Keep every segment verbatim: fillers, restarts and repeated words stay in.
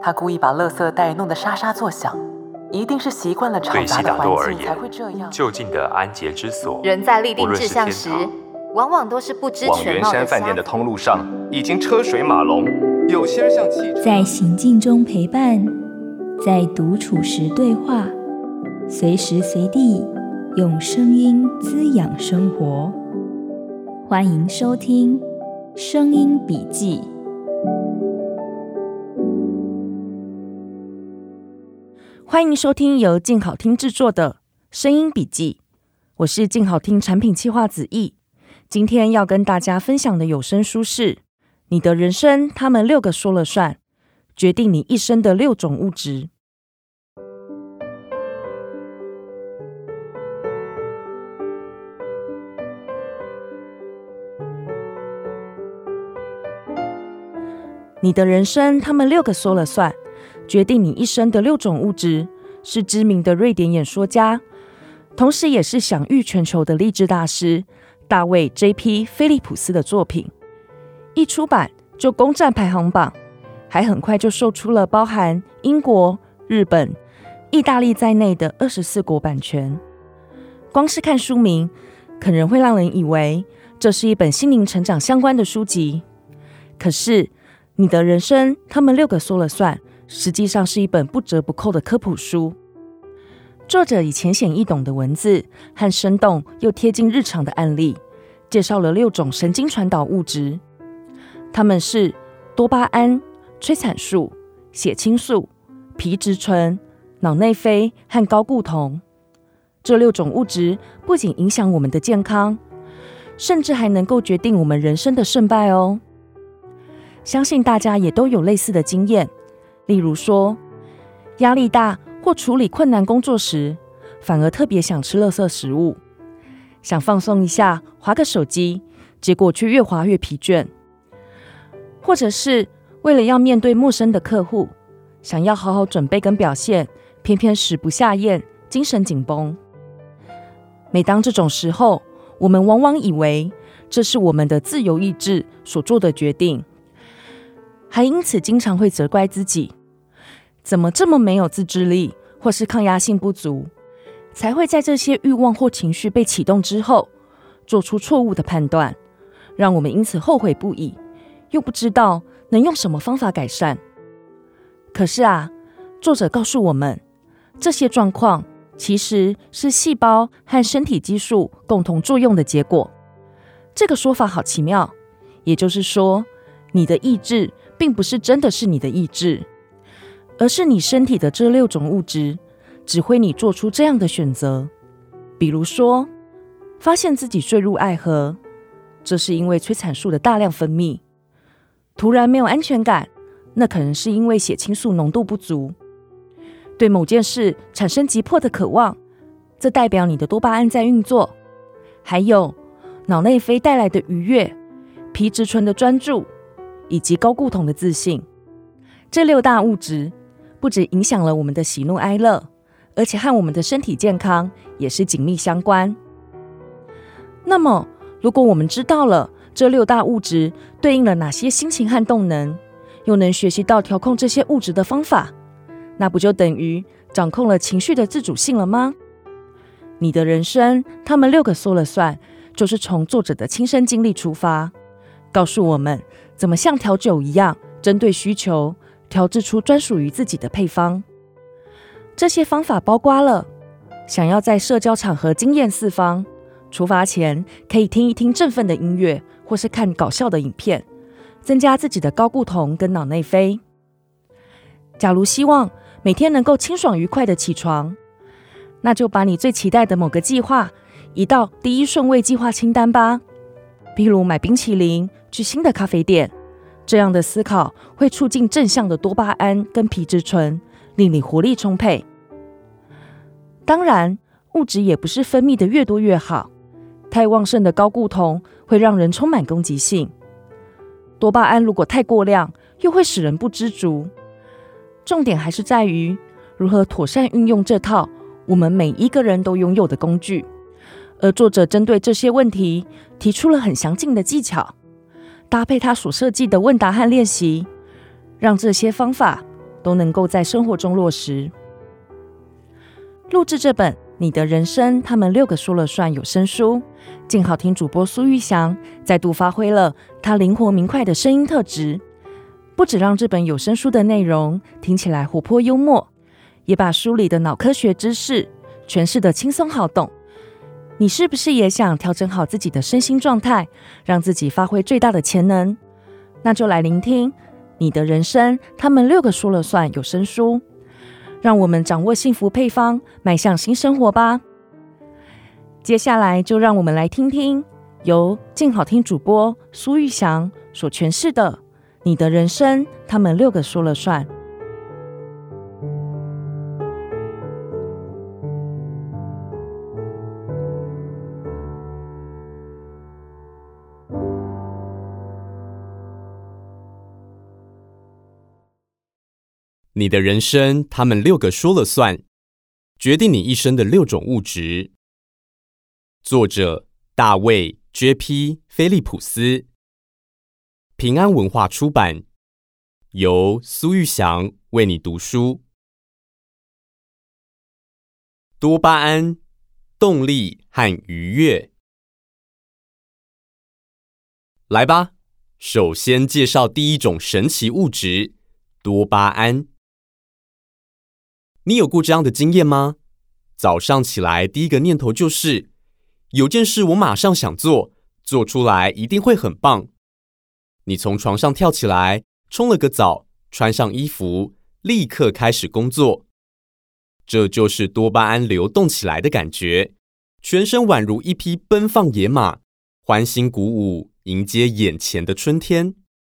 他故意把垃圾袋弄得沙沙作响，一定是习惯了吵杂的环境才会这样。 就近的安洁之所， 人在立定志向时，往往都是不知往圆全貌的山饭店的通路上已经车水马龙，有些人像汽车， 在行进中陪伴，在独处时对话，随时随地用声音滋养生活。欢迎收听声音笔记。 欢迎收听由静好听制作的声音笔记，我是静好听产品企划子毅。今天要跟大家分享的有声书是《你的人生他们六个说了算，决定你一生的六种物质》。你的人生他们六个说了算，决定你一生的六种物质，是知名的瑞典演说家，同时也是享誉全球的励志大师大卫 J P 菲利普斯的作品。一出版就攻占排行榜，还很快就售出了包含英国、日本、意大利在内的二十四国版权。光是看书名，可能会让人以为这是一本心灵成长相关的书籍，可是你的人生他们六个说了算，实际上是一本不折不扣的科普书。作者以浅显易懂的文字和生动又贴近日常的案例，介绍了六种神经传导物质，它们是多巴胺、催产素、血清素、皮质醇、脑内啡和睾固酮。这六种物质不仅影响我们的健康，甚至还能够决定我们人生的胜败哦。相信大家也都有类似的经验，例如说，压力大或处理困难工作时，反而特别想吃垃圾食物，想放松一下，滑个手机，结果却越滑越疲倦。或者是为了要面对陌生的客户，想要好好准备跟表现，偏偏食不下咽，精神紧绷。每当这种时候，我们往往以为这是我们的自由意志所做的决定，还因此经常会责怪自己，怎么这么没有自制力，或是抗压性不足，才会在这些欲望或情绪被启动之后，做出错误的判断，让我们因此后悔不已，又不知道能用什么方法改善。可是啊，作者告诉我们，这些状况其实是细胞和身体激素共同作用的结果。这个说法好奇妙，也就是说，你的意志并不是真的是你的意志，而是你身体的这六种物质指挥你做出这样的选择。比如说，发现自己坠入爱河，这是因为催产素的大量分泌；突然没有安全感，那可能是因为血清素浓度不足；对某件事产生急迫的渴望，这代表你的多巴胺在运作；还有脑内啡带来的愉悦，皮质醇的专注，以及睾固酮的自信。这六大物质不只影响了我们的喜怒哀乐，而且和我们的身体健康也是紧密相关。那么，如果我们知道了这六大物质对应了哪些心情和动能，又能学习到调控这些物质的方法，那不就等于掌控了情绪的自主性了吗？你的人生他们六个说了算，就是从作者的亲身经历出发，告诉我们怎么像调酒一样，针对需求调制出专属于自己的配方。这些方法包括了想要在社交场合惊艳四方，出发前可以听一听振奋的音乐，或是看搞笑的影片，增加自己的睾固酮跟脑内啡。假如希望每天能够清爽愉快的起床，那就把你最期待的某个计划移到第一顺位计划清单吧。譬如买冰淇淋，去新的咖啡店，这样的思考会促进正向的多巴胺跟皮质醇，令你活力充沛。当然，物质也不是分泌的越多越好，太旺盛的睾固酮会让人充满攻击性，多巴胺如果太过量，又会使人不知足。重点还是在于如何妥善运用这套我们每一个人都拥有的工具，而作者针对这些问题提出了很详尽的技巧，搭配他所设计的问答和练习，让这些方法都能够在生活中落实。录制这本《你的人生他们六个说了算》有声书，静好听主播苏玉祥再度发挥了他灵活明快的声音特质，不只让这本有声书的内容听起来活泼幽默，也把书里的脑科学知识诠释得轻松好懂。你是不是也想调整好自己的身心状态，让自己发挥最大的潜能？那就来聆听《你的人生他们六个说了算》有声书，让我们掌握幸福配方，迈向新生活吧。接下来就让我们来听听由静好听主播苏玉祥所诠释的《你的人生他们六个说了算》。 你的人生他们六个说了算，决定你一生的六种物质。作者大卫 J P 菲利普斯，平安文化出版，由苏玉祥为你读书。多巴胺，动力和愉悦。来吧，首先介绍第一种神奇物质——多巴胺。你有过这样的经验吗？早上起来第一个念头就是有件事我马上想做，做出来一定会很棒。你从床上跳起来，冲了个澡，穿上衣服，立刻开始工作。这就是多巴胺流动起来的感觉，全身宛如一匹奔放野马，欢欣鼓舞，迎接眼前的春天。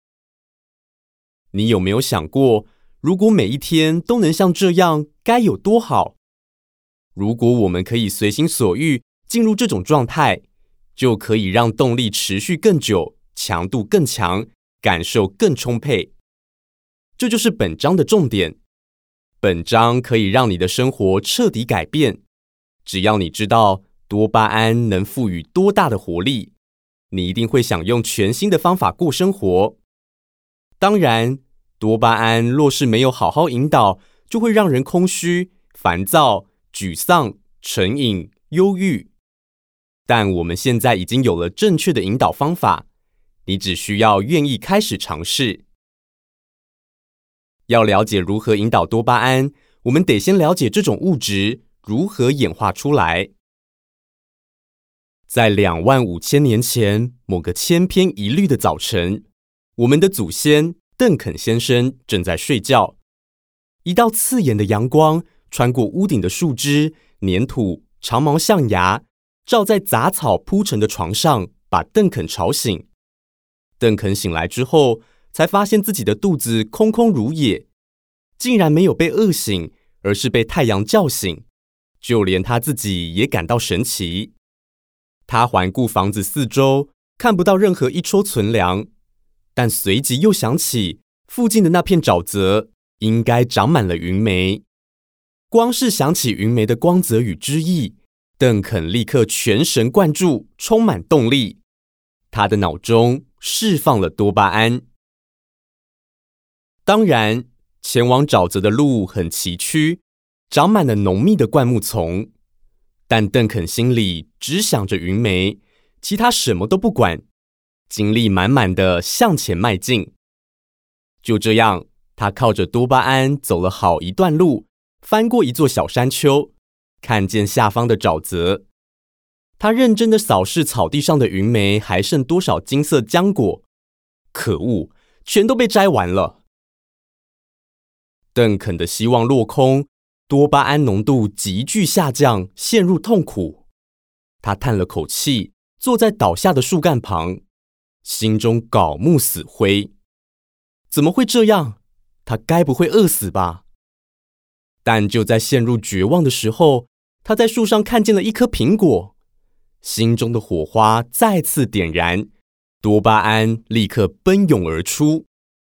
你有没有想过，如果每一天都能像这样，该有多好？如果我们可以随心所欲进入这种状态，就可以让动力持续更久，强度更强，感受更充沛。这就是本章的重点。本章可以让你的生活彻底改变。只要你知道多巴胺能赋予多大的活力，你一定会想用全新的方法过生活。当然，多巴胺若是没有好好引导，就会让人空虚、烦躁、沮丧、成瘾、忧郁。但我们现在已经有了正确的引导方法，你只需要愿意开始尝试。要了解如何引导多巴胺，我们得先了解这种物质如何演化出来。在两万五千年前某个千篇一律的早晨，我们的祖先邓肯先生正在睡觉。一道刺眼的阳光穿过屋顶的树枝、粘土、长毛象牙，照在杂草铺成的床上，把邓肯吵醒。邓肯醒来之后，才发现自己的肚子空空如也，竟然没有被饿醒，而是被太阳叫醒。就连他自己也感到神奇。他环顾房子四周，看不到任何一戳存粮，但随即又想起附近的那片沼泽应该长满了云莓。光是想起云莓的光泽与汁液，邓肯立刻全神贯注，充满动力。他的脑中释放了多巴胺。当然，前往沼泽的路很崎岖，长满了浓密的灌木丛，但邓肯心里只想着云莓，其他什么都不管，精力满满的向前迈进。就这样，他靠着多巴胺走了好一段路，翻过一座小山丘，看见下方的沼泽。他认真的扫视草地上的云莓还剩多少金色浆果，可恶，全都被摘完了。邓肯的希望落空，多巴胺浓度急剧下降，陷入痛苦。他叹了口气，坐在倒下的树干旁，心中槁木死灰。怎么会这样？他该不会饿死吧？但就在陷入绝望的时候，他在树上看见了一颗苹果，心中的火花再次点燃，多巴胺立刻奔涌而出。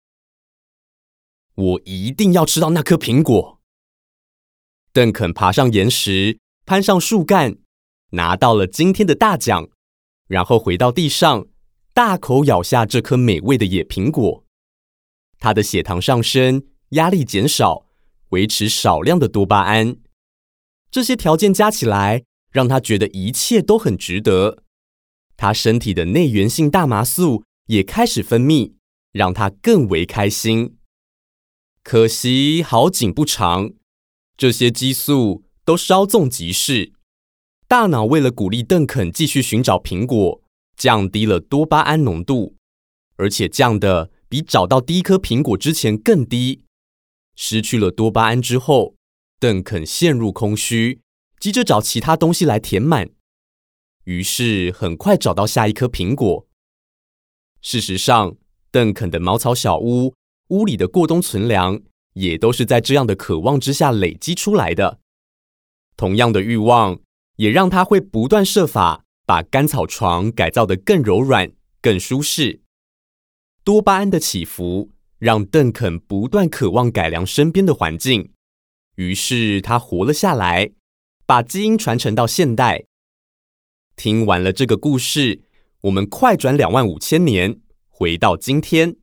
我一定要吃到那颗苹果。邓肯爬上岩石，攀上树干，拿到了今天的大奖，然后回到地上，大口咬下这颗美味的野苹果。他的血糖上升， 压力减少，维持少量的多巴胺。这些条件加起来，让他觉得一切都很值得。他身体的内源性大麻素也开始分泌，让他更为开心。可惜好景不长，这些激素都稍纵即逝。大脑为了鼓励邓肯继续寻找苹果，降低了多巴胺浓度，而且降的比找到第一颗苹果之前更低。失去了多巴胺之后，邓肯陷入空虚，急着找其他东西来填满。于是很快找到下一颗苹果。事实上，邓肯的茅草小屋，屋里的过冬存粮，也都是在这样的渴望之下累积出来的。同样的欲望，也让他会不断设法把干草床改造得更柔软、更舒适。多巴胺的起伏，让邓肯不断渴望改良身边的环境，于是他活了下来，把基因传承到现代。听完了这个故事，我们快转两万五千年，回到今天。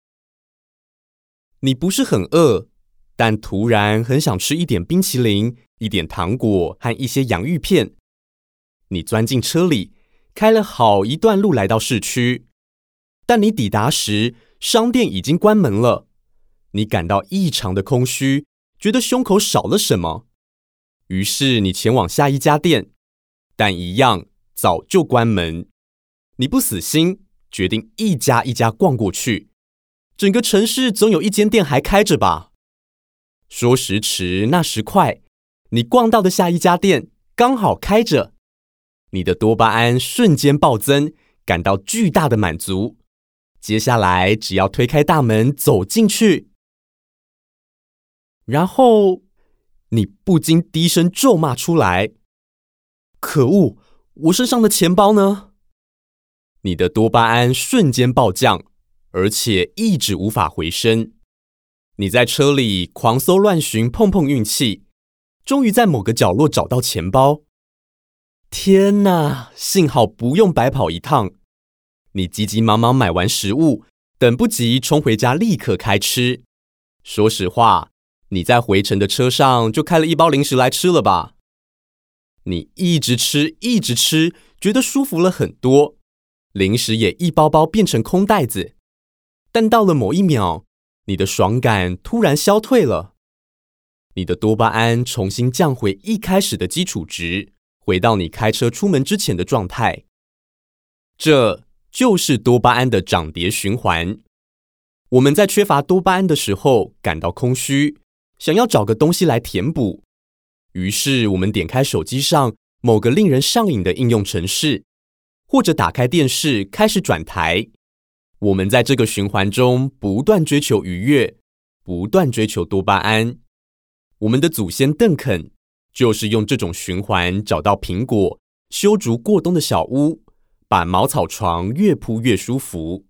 你不是很饿，但突然很想吃一点冰淇淋、一点糖果和一些洋芋片。你钻进车里，开了好一段路来到市区，但你抵达时，商店已经关门了。你感到异常的空虚，觉得胸口少了什么。于是你前往下一家店，但一样早就关门。你不死心，决定一家一家逛过去。整个城市总有一间店还开着吧？说时迟，那时快，你逛到的下一家店刚好开着。你的多巴胺瞬间暴增，感到巨大的满足。接下来只要推开大门走进去，然后你不禁低声咒骂出来：可恶，我身上的钱包呢？你的多巴胺瞬间暴降，而且一直无法回升。你在车里狂搜乱寻，碰碰运气，终于在某个角落找到钱包。天哪，幸好不用白跑一趟。你急急忙忙买完食物，等不及冲回家立刻开吃。说实话，你在回程的车上就开了一包零食来吃了吧？你一直吃一直吃，觉得舒服了很多，零食也一包包变成空袋子。但到了某一秒，你的爽感突然消退了，你的多巴胺重新降回一开始的基础值，回到你开车出门之前的状态。这就是多巴胺的涨跌循环。我们在缺乏多巴胺的时候感到空虚，想要找个东西来填补，于是我们点开手机上某个令人上瘾的应用程式，或者打开电视开始转台。我们在这个循环中不断追求愉悦，不断追求多巴胺。我们的祖先邓肯就是用这种循环找到苹果，修筑过冬的小屋，把茅草床越铺越舒服。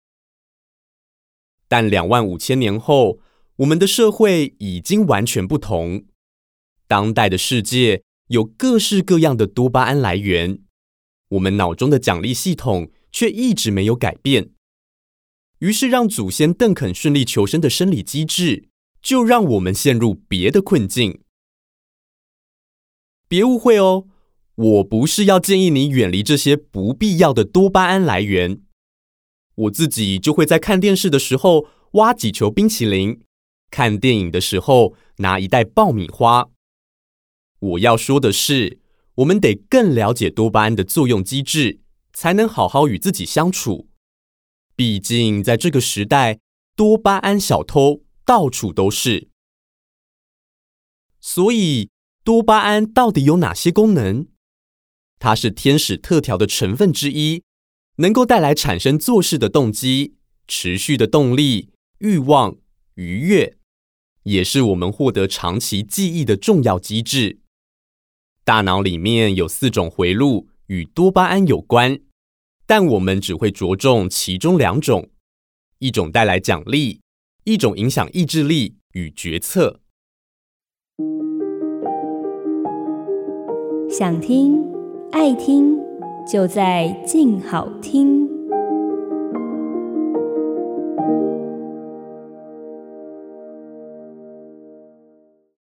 但两万五千年后，我们的社会已经完全不同。当代的世界有各式各样的多巴胺来源，我们脑中的奖励系统却一直没有改变。于是让祖先邓肯顺利求生的生理机制，就让我们陷入别的困境。别误会哦，我不是要建议你远离这些不必要的多巴胺来源。我自己就会在看电视的时候挖几球冰淇淋，看电影的时候拿一袋爆米花。我要说的是，我们得更了解多巴胺的作用机制，才能好好与自己相处。毕竟在这个时代，多巴胺小偷到处都是。所以多巴胺到底有哪些功能？它是天使特调的成分之一，能够带来产生做事的动机、持续的动力、欲望、愉悦，也是我们获得长期记忆的重要机制。大脑里面有四种回路与多巴胺有关，但我们只会着重其中两种，一种带来奖励，一种影响意志力与决策。 想听、爱听，就在静好听。